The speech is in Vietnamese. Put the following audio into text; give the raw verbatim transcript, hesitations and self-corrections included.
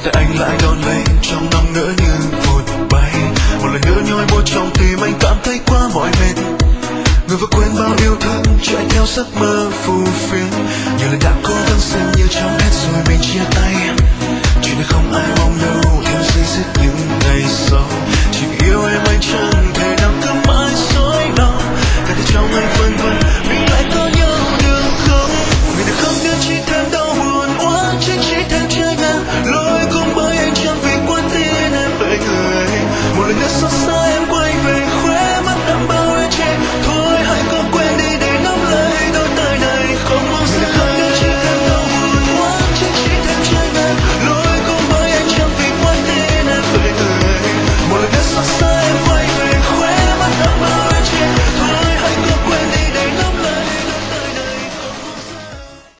tay anh lại đón lấy trong nắng nữa như vụt bay. Một lần nữa nhói buốt trong tim anh cảm thấy quá mỏi mệt, người vừa quên bao yêu thương chạy theo giấc mơ phù phiếm.